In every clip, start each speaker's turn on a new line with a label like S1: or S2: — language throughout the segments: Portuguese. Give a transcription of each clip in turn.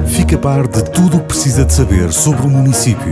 S1: Fique a par de tudo o que precisa de saber sobre o município.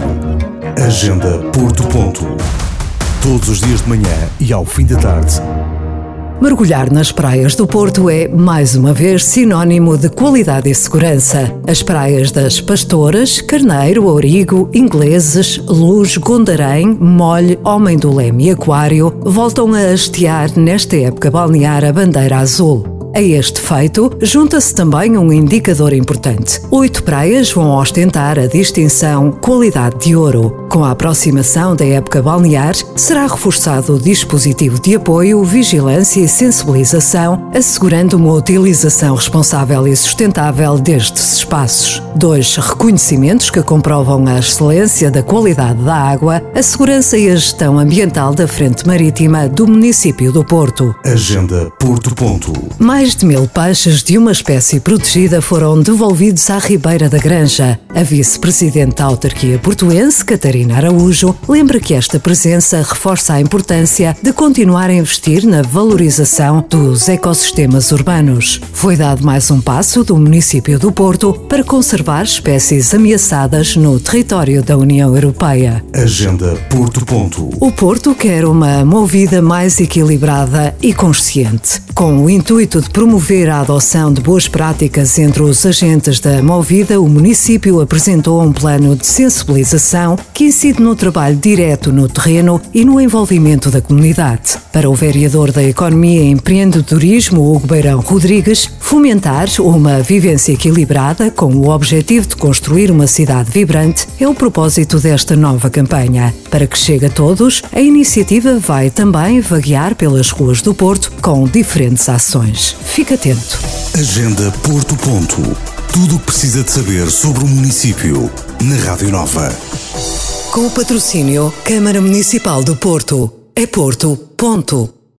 S1: Agenda Porto Ponto. Todos os dias de manhã e ao fim da tarde.
S2: Mergulhar nas praias do Porto é, mais uma vez, sinónimo de qualidade e segurança. As praias das Pastoras, Carneiro, Ourigo, Ingleses, Luz, Gondarém, Molhe, Homem do Leme e Aquário voltam a hastear nesta época balnear a bandeira azul. A este feito, junta-se também um indicador importante. 8 praias vão ostentar a distinção Qualidade de Ouro. Com a aproximação da época balnear, será reforçado o dispositivo de apoio, vigilância e sensibilização, assegurando uma utilização responsável e sustentável destes espaços. 2 reconhecimentos que comprovam a excelência da qualidade da água, a segurança e a gestão ambiental da frente marítima do município do Porto.
S1: Agenda Porto Ponto.
S2: Mais de 1000 peixes de uma espécie protegida foram devolvidos à Ribeira da Granja. A vice-presidente da autarquia portuense, Catarina Araújo, lembra que esta presença reforça a importância de continuar a investir na valorização dos ecossistemas urbanos. Foi dado mais um passo do município do Porto para conservar espécies ameaçadas no território da União Europeia.
S1: Agenda Porto Ponto.
S2: O Porto quer uma Movida mais equilibrada e consciente. Com o intuito de promover a adoção de boas práticas entre os agentes da Movida, o município apresentou um plano de sensibilização que incide no trabalho direto no terreno e no envolvimento da comunidade. Para o vereador da Economia e Empreendedorismo, Hugo Beirão Rodrigues, fomentar uma vivência equilibrada com o objetivo de construir uma cidade vibrante é o propósito desta nova campanha. Para que chegue a todos, a iniciativa vai também vaguear pelas ruas do Porto com diferentes ações. Fique atento.
S1: Agenda Porto Ponto. Tudo o que precisa de saber sobre o município na Rádio Nova.
S2: Com o patrocínio Câmara Municipal do Porto. É Porto. Ponto.